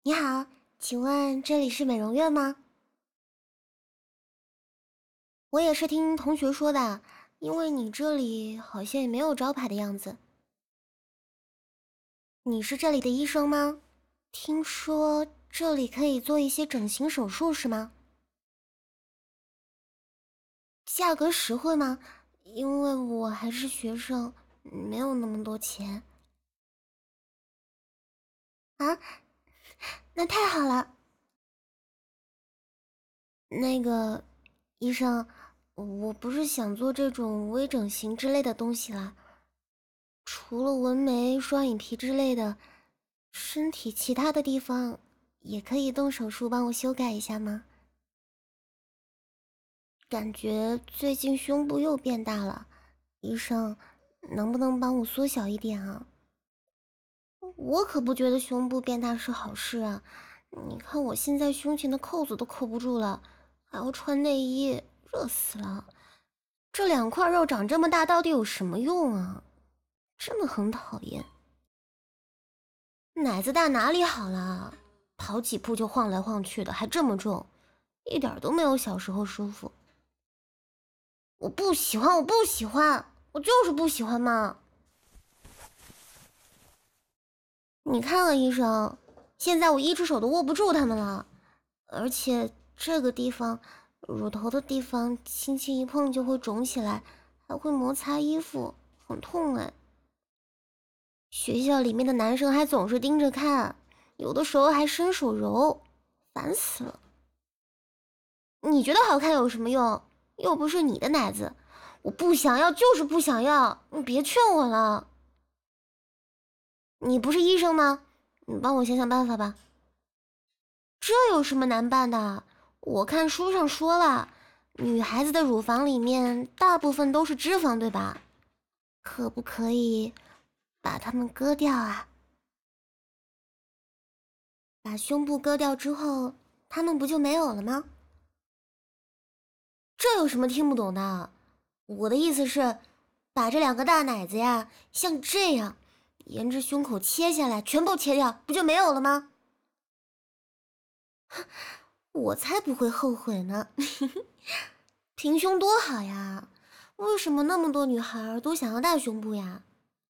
你好，请问这里是美容院吗？我也是听同学说的，因为你这里好像也没有招牌的样子。你是这里的医生吗？听说这里可以做一些整形手术是吗？价格实惠吗？因为我还是学生，没有那么多钱。啊，那太好了。那个医生，我不是想做这种微整形之类的东西啦。除了纹眉、双眼皮之类的，身体其他的地方也可以动手术帮我修改一下吗？感觉最近胸部又变大了，医生能不能帮我缩小一点啊？我可不觉得胸部变大是好事啊！你看我现在胸前的扣子都扣不住了，还要穿内衣，热死了。这2块肉长这么大，到底有什么用啊？真的很讨厌。奶子大哪里好了？跑几步就晃来晃去的，还这么重，一点都没有小时候舒服。我不喜欢，我不喜欢，我就是不喜欢嘛！你看啊，医生，现在我一只手都握不住它们了，而且这个地方，乳头的地方，轻轻一碰就会肿起来，还会摩擦衣服，很痛哎。学校里面的男生还总是盯着看，有的时候还伸手揉，烦死了。你觉得好看有什么用？又不是你的奶子，我不想要就是不想要，你别劝我了。你不是医生吗？你帮我想想办法吧。这有什么难办的？我看书上说了，女孩子的乳房里面大部分都是脂肪，对吧？可不可以把它们割掉啊？把胸部割掉之后，它们不就没有了吗？这有什么听不懂的？我的意思是，把这2个大奶子呀，像这样，沿着胸口切下来，全部切掉，不就没有了吗？我才不会后悔呢！平胸多好呀，为什么那么多女孩都想要大胸部呀？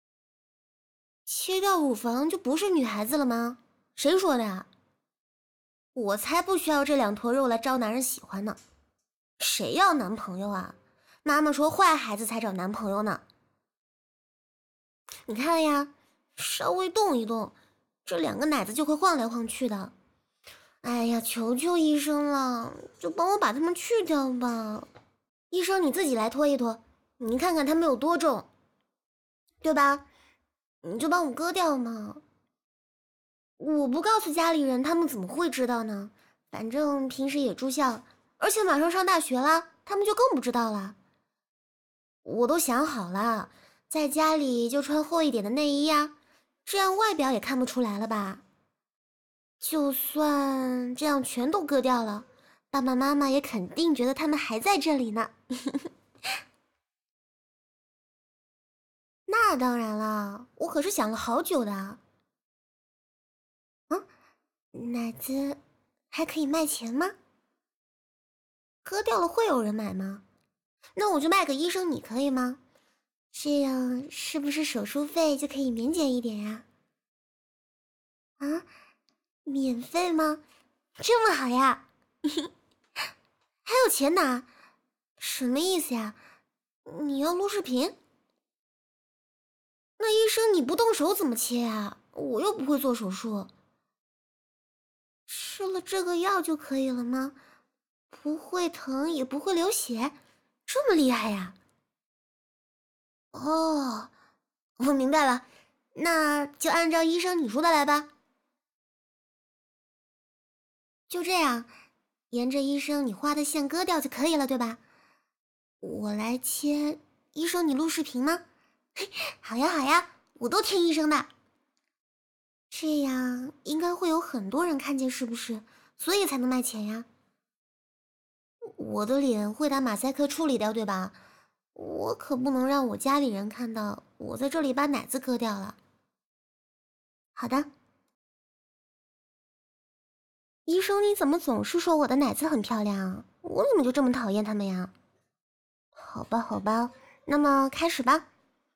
切掉乳房就不是女孩子了吗？谁说的呀？我才不需要这2坨肉来招男人喜欢呢！谁要男朋友啊？妈妈说坏孩子才找男朋友呢。你看呀，稍微动一动，这2个奶子就会晃来晃去的。哎呀，求求医生了，就帮我把它们去掉吧。医生，你自己来拖一拖，你看看它们有多重，对吧？你就帮我割掉嘛。我不告诉家里人，他们怎么会知道呢？反正平时也住校，而且马上上大学了，他们就更不知道了。我都想好了，在家里就穿厚一点的内衣呀，这样外表也看不出来了吧？就算这样全都割掉了，爸爸妈妈也肯定觉得他们还在这里呢。那当然了，我可是想了好久的。奶子还可以卖钱吗？割掉了会有人买吗？那我就卖给医生，你可以吗？这样是不是手术费就可以免减一点呀？啊，免费吗？这么好呀？还有钱拿？什么意思呀？你要录视频？那医生你不动手怎么切呀？我又不会做手术。吃了这个药就可以了吗？不会疼也不会流血，这么厉害呀？哦，我明白了，那就按照医生你说的来吧。就这样，沿着医生你画的线割掉就可以了，对吧？我来切，医生你录视频吗？好呀好呀，我都听医生的。这样应该会有很多人看见，是不是？所以才能卖钱呀。我的脸会打马赛克处理掉，对吧？我可不能让我家里人看到我在这里把奶子割掉了。好的。 医生，你怎么总是说我的奶子很漂亮啊？我怎么就这么讨厌它们呀？好吧，好吧，那么开始吧。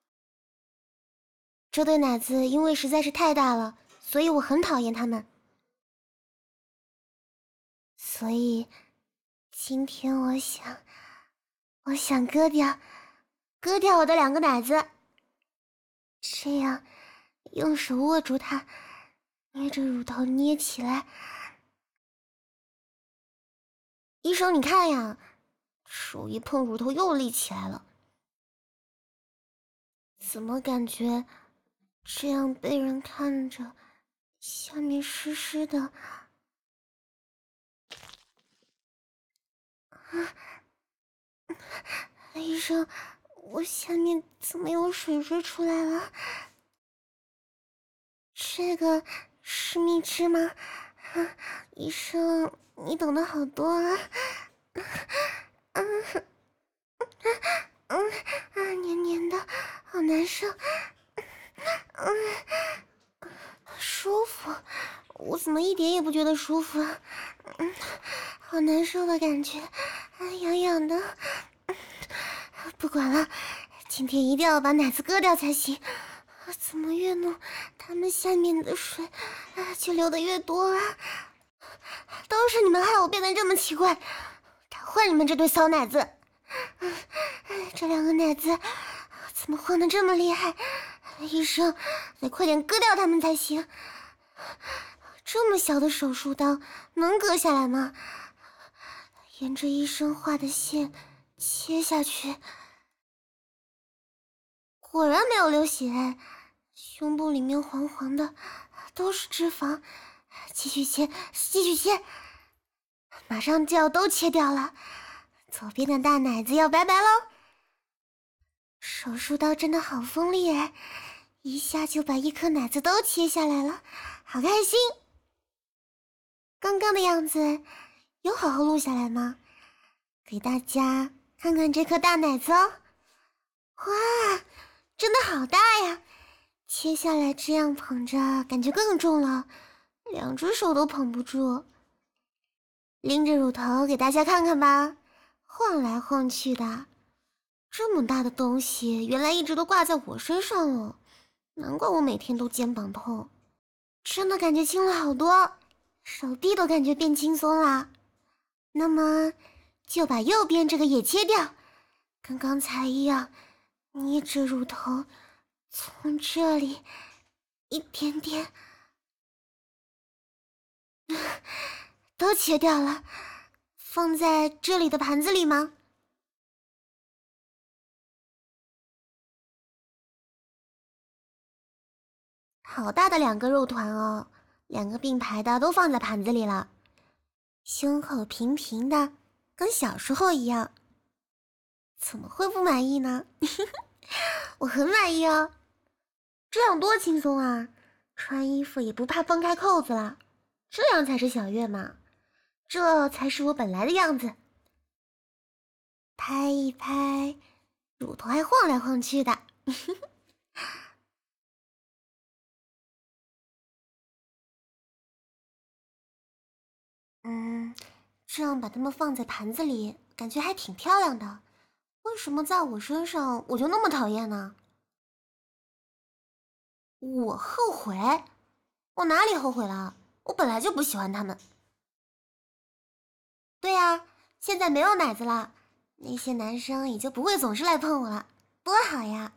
这对奶子因为实在是太大了，所以我很讨厌它们。所以今天我想割掉我的2个奶子，这样用手握住它，捏着乳头捏起来。医生，你看呀，手一碰乳头又立起来了。怎么感觉这样被人看着，下面湿湿的？医生，我下面怎么有水出来了？这个是蜜汁吗？医生，你懂得好多啊！黏黏的，好难受。舒服？我怎么一点也不觉得舒服啊？好难受的感觉，痒痒的。不管了，今天一定要把奶子割掉才行。怎么越弄，它们下面的水就流得越多啊！都是你们害我变得这么奇怪，打坏你们这对骚奶子！这2个奶子怎么晃得这么厉害？医生，得快点割掉它们才行。这么小的手术刀能割下来吗？沿着医生画的线切下去，果然没有流血，胸部里面黄黄的，都是脂肪。继续切，继续切，马上就要都切掉了。左边的大奶子要拜拜喽！手术刀真的好锋利哎，一下就把1颗奶子都切下来了，好开心！刚刚的样子有好好录下来吗？给大家看看这颗大奶子哦！哇，真的好大呀！切下来这样捧着，感觉更重了，2只手都捧不住。拎着乳头给大家看看吧，晃来晃去的，这么大的东西，原来一直都挂在我身上了，难怪我每天都肩膀痛，真的感觉轻了好多，手臂都感觉变轻松了。那么就把右边这个也切掉，跟刚才一样，捏着乳头从这里一点点都切掉了，放在这里的盘子里吗？好大的2个肉团哦，2个并排的都放在盘子里了，胸口平平的，跟小时候一样。怎么会不满意呢？我很满意哦，这样多轻松啊，穿衣服也不怕崩开扣子了，这样才是小月嘛，这才是我本来的样子。拍一拍，乳头还晃来晃去的。这样把它们放在盘子里，感觉还挺漂亮的。为什么在我身上我就那么讨厌呢？我后悔？我哪里后悔了？我本来就不喜欢他们。对呀，现在没有奶子了，那些男生也就不会总是来碰我了，多好呀！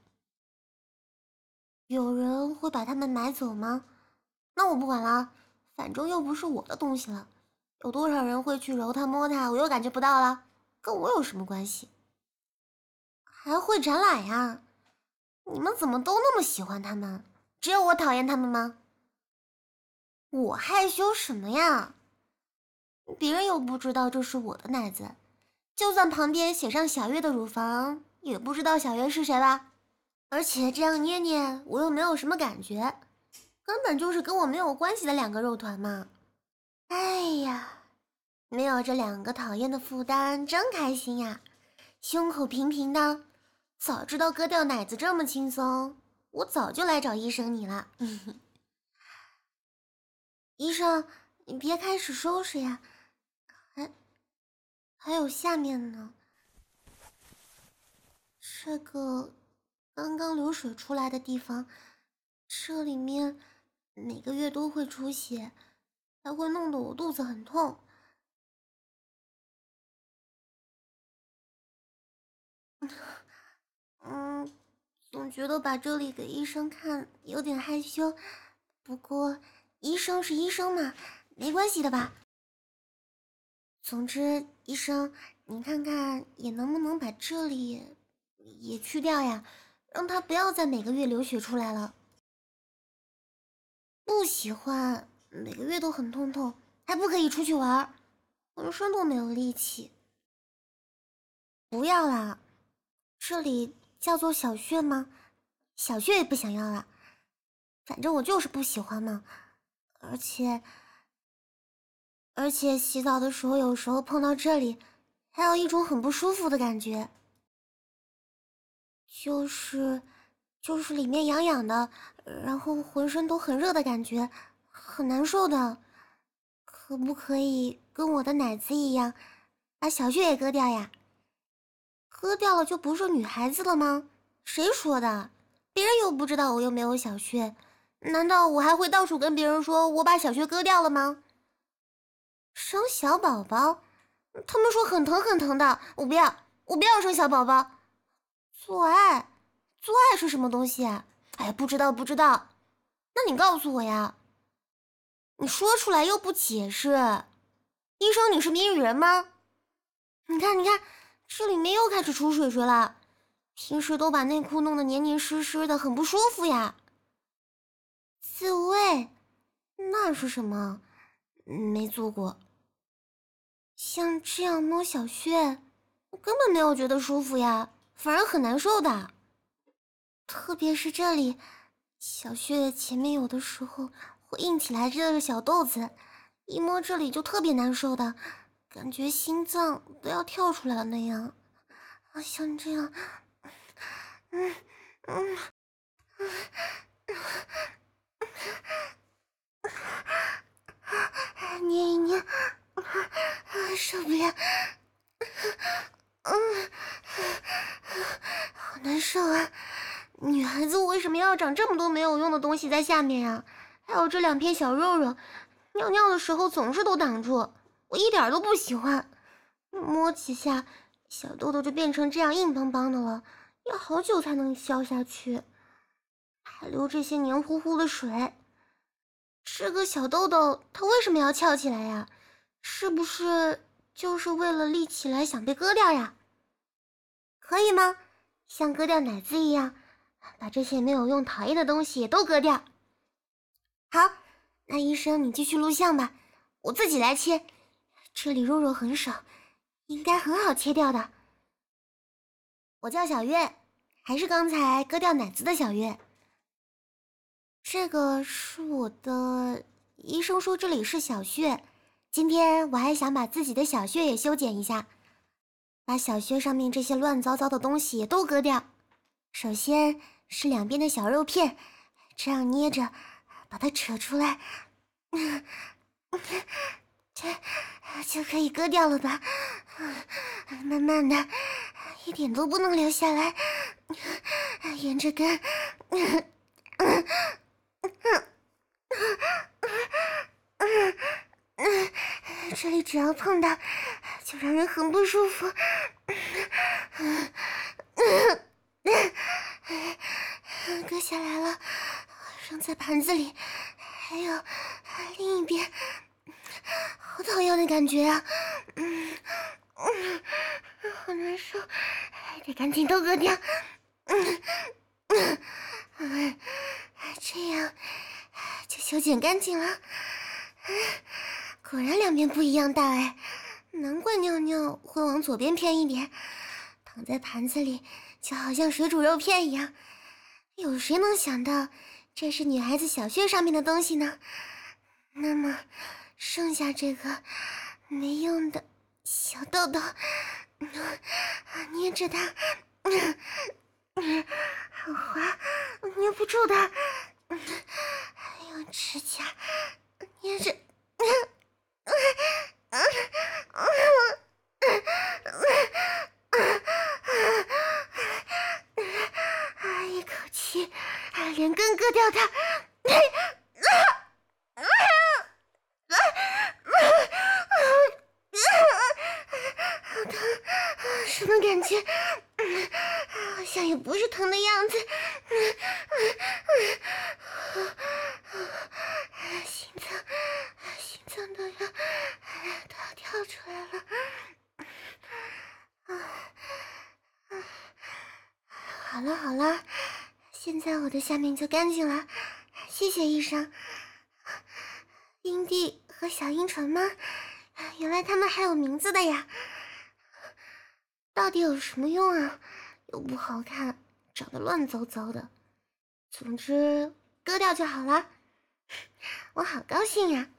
有人会把他们买走吗？那我不管了，反正又不是我的东西了。有多少人会去揉它摸它，我又感觉不到了，跟我有什么关系？还会展览呀？你们怎么都那么喜欢他们？只有我讨厌他们吗？我害羞什么呀？别人又不知道这是我的奶子，就算旁边写上小月的乳房，也不知道小月是谁吧？而且这样捏捏，我又没有什么感觉，根本就是跟我没有关系的2个肉团嘛。哎呀，没有这2个讨厌的负担，真开心呀！胸口平平的，早知道割掉奶子这么轻松，我早就来找医生你了。医生， 你别开始收拾呀，还有下面呢。这个刚刚流水出来的地方，这里面每个月都会出血，还会弄得我肚子很痛。嗯，总觉得把这里给医生看有点害羞，不过医生是医生嘛，没关系的吧。总之，医生，您看看也能不能把这里也去掉呀，让他不要再每个月流血出来了。不喜欢，每个月都很痛痛，还不可以出去玩，浑身都没有力气。不要啦，这里叫做小穴吗？小穴也不想要了，反正我就是不喜欢嘛。而且洗澡的时候，有时候碰到这里，还有一种很不舒服的感觉，就是里面痒痒的，然后浑身都很热的感觉，很难受的。可不可以跟我的奶子一样，把小穴也割掉呀？割掉了就不是女孩子了吗？谁说的？别人又不知道我有没有小穴，难道我还会到处跟别人说我把小穴割掉了吗？生小宝宝，他们说很疼很疼的，我不要，我不要生小宝宝。做爱，做爱是什么东西啊？哎，不知道不知道，那你告诉我呀。你说出来又不解释，医生你是谜语人吗？你看你看，这里面又开始出水水了，平时都把内裤弄得黏黏湿湿的，很不舒服呀。自慰，那是什么？没做过。像这样摸小穴，我根本没有觉得舒服呀，反而很难受的。特别是这里，小穴前面有的时候会硬起来这个小豆子，一摸这里就特别难受的，感觉心脏都要跳出来了那样。啊，像这样，嗯嗯捏一捏，受不了，好难受啊！女孩子为什么要长这么多没有用的东西在下面呀？还有这两片小肉肉，尿尿的时候总是都挡住，我一点都不喜欢。摸几下，小豆豆就变成这样硬邦邦的了，要好久才能消下去，还流这些黏糊糊的水。这个小豆豆它为什么要翘起来呀？是不是就是为了立起来想被割掉呀？可以吗？像割掉奶子一样，把这些没有用讨厌的东西也都割掉。好，那医生你继续录像吧，我自己来切，这里肉肉很少，应该很好切掉的。我叫小月，还是刚才割掉奶子的小月。这个是我的，医生说这里是小穴，今天我还想把自己的小穴也修剪一下，把小穴上面这些乱糟糟的东西也都割掉。首先是两边的小肉片，这样捏着把它扯出来，这就可以割掉了吧？慢慢的，一点都不能留下来，沿着根。这里只要碰到，就让人很不舒服。割下来了，扔在盘子里。还有另一边，好讨厌的感觉啊！好难受，得赶紧都割掉。这样就修剪干净了。果然两边不一样大哎，难怪尿尿会往左边偏一点，躺在盘子里就好像水煮肉片一样。有谁能想到这是女孩子小穴上面的东西呢？那么剩下这个没用的小豆豆，捏着它，好滑，捏不住它，用指甲捏着。 割掉它。好疼，什么感觉？好像也不是疼的样子。心脏都要跳出来了。好了，现在我的下面就干净了，谢谢医生。阴蒂和小阴唇吗？原来他们还有名字的呀。到底有什么用啊？又不好看，长得乱糟糟的。总之，割掉就好了。我好高兴呀！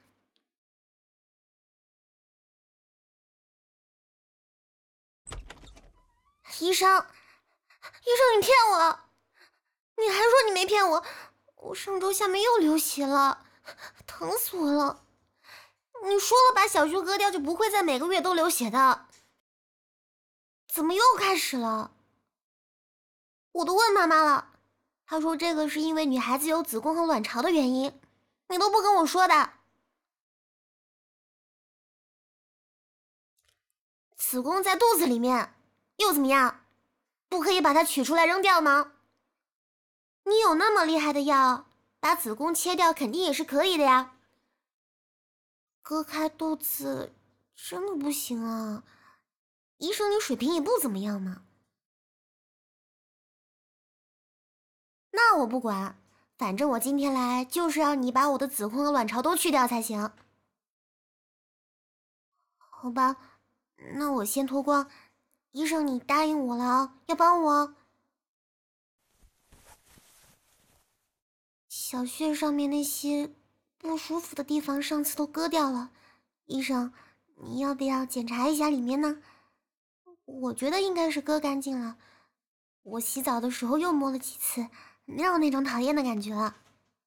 医生，你骗我！你还说你没骗我？我上周下面又流血了，疼死我了！你说了把小穴割掉就不会再每个月都流血的，怎么又开始了？我都问妈妈了，她说这个是因为女孩子有子宫和卵巢的原因，你都不跟我说的。子宫在肚子里面，又怎么样？不可以把它取出来扔掉吗？你有那么厉害的药，把子宫切掉肯定也是可以的呀。割开肚子真的不行啊？医生，你水平也不怎么样嘛。那我不管，反正我今天来就是要你把我的子宫和卵巢都去掉才行。好吧，那我先脱光。医生，你答应我了啊，要帮我。小穴上面那些不舒服的地方，上次都割掉了。医生，你要不要检查一下里面呢？我觉得应该是割干净了。我洗澡的时候又摸了几次，没有那种讨厌的感觉了。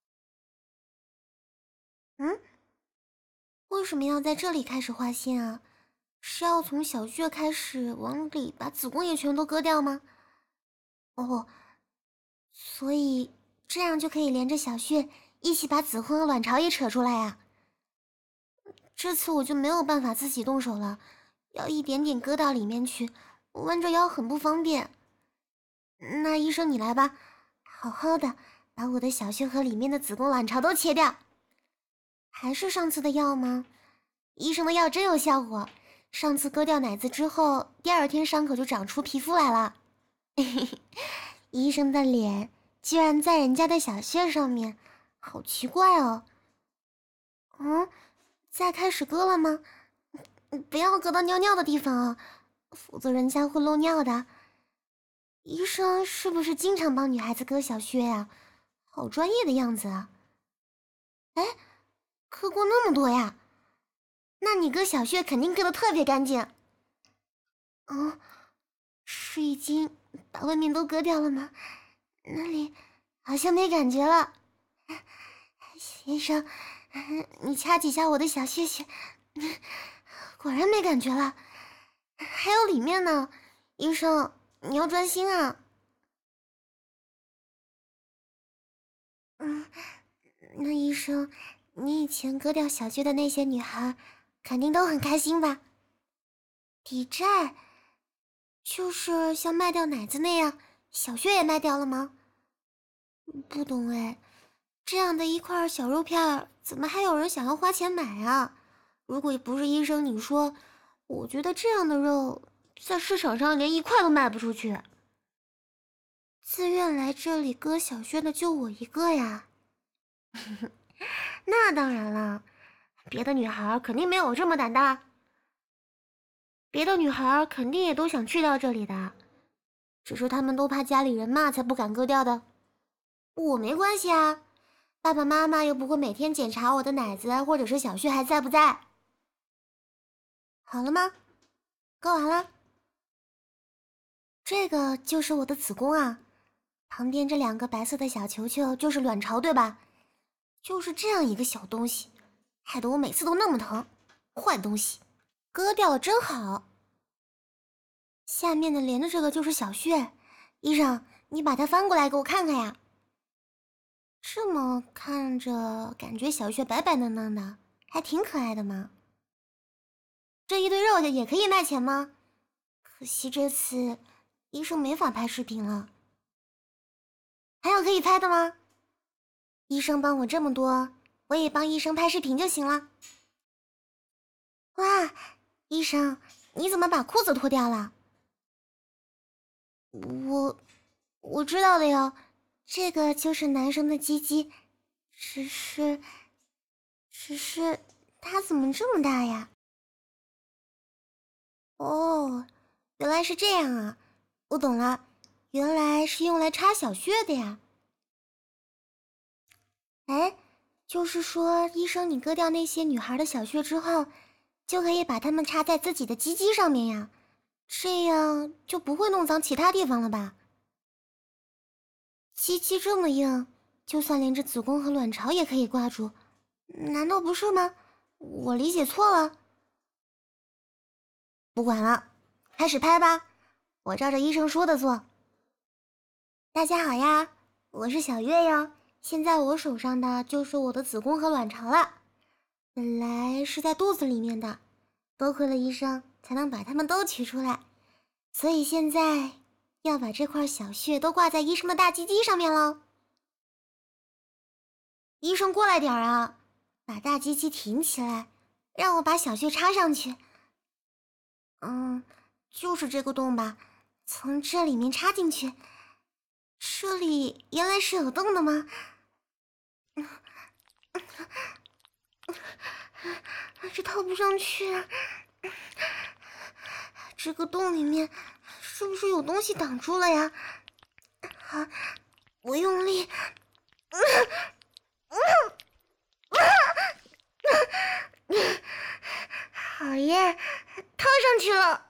为什么要在这里开始划线啊？是要从小穴开始往里把子宫也全都割掉吗？哦，所以这样就可以连着小穴一起把子宫和卵巢也扯出来啊。这次我就没有办法自己动手了，要一点点割到里面去，我弯着腰很不方便。那医生你来吧，好好的把我的小穴和里面的子宫卵巢都切掉。还是上次的药吗？医生的药真有效果，上次割掉奶子之后，第二天伤口就长出皮肤来了。医生的脸居然在人家的小穴上面，好奇怪哦。再开始割了吗？不要割到尿尿的地方啊，否则人家会漏尿的。医生是不是经常帮女孩子割小穴呀？好专业的样子啊。哎，割过那么多呀？那你割小穴肯定割得特别干净。是已经把外面都割掉了吗？那里好像没感觉了。医生，你掐几下我的小穴穴，果然没感觉了。还有里面呢，医生，你要专心啊。那医生，你以前割掉小穴的那些女孩，肯定都很开心吧？抵债，就是像卖掉奶子那样，小穴也卖掉了吗？不懂哎，这样的一块小肉片，怎么还有人想要花钱买啊？如果不是医生你说，我觉得这样的肉在市场上连1块都卖不出去。自愿来这里割小穴的就我一个呀。那当然了，别的女孩肯定没有我这么胆大。别的女孩肯定也都想去掉这里的，只是她们都怕家里人骂才不敢割掉的。我没关系啊，爸爸妈妈又不会每天检查我的奶子或者是小穴还在不在。好了吗？割完了。这个就是我的子宫啊，旁边这2个白色的小球球就是卵巢，对吧？就是这样一个小东西，害得我每次都那么疼。坏东西，割掉了真好。下面的连着这个就是小穴，医生，你把它翻过来给我看看呀。 这么看着，感觉小穴白白嫩嫩的，还挺可爱的嘛。这一堆肉也可以卖钱吗？可惜这次医生没法拍视频了。还有可以拍的吗？医生帮我这么多，我也帮医生拍视频就行了。哇，医生，你怎么把裤子脱掉了？我知道的呀，这个就是男生的鸡鸡，只是它怎么这么大呀？哦，原来是这样啊，我懂了，原来是用来插小穴的呀。哎，就是说，医生，你割掉那些女孩的小穴之后，就可以把它们插在自己的鸡鸡上面呀，这样就不会弄脏其他地方了吧？鸡鸡这么硬，就算连着子宫和卵巢也可以挂住，难道不是吗？我理解错了。不管了，开始拍吧，我照着医生说的做。大家好呀，我是小月哟。现在我手上的就是我的子宫和卵巢了，本来是在肚子里面的，多亏了医生才能把它们都取出来，所以现在要把这块小穴都挂在医生的大鸡鸡上面喽。医生过来点儿啊，把大鸡鸡挺起来，让我把小穴插上去。就是这个洞吧，从这里面插进去。这里原来是有洞的吗？这套不上去啊！这个洞里面是不是有东西挡住了呀？好，我用力，好耶，套上去了。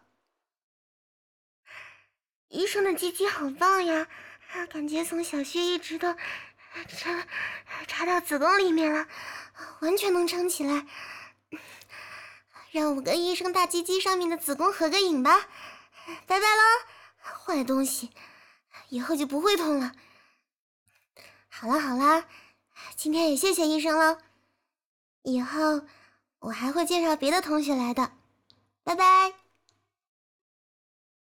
医生的鸡鸡好棒呀，感觉从小穴一直都插到子宫里面了，完全能撑起来。让我跟医生大鸡鸡上面的子宫合个影吧，拜拜喽，坏东西，以后就不会痛了。好啦好啦，今天也谢谢医生了，以后我还会介绍别的同学来的，拜拜。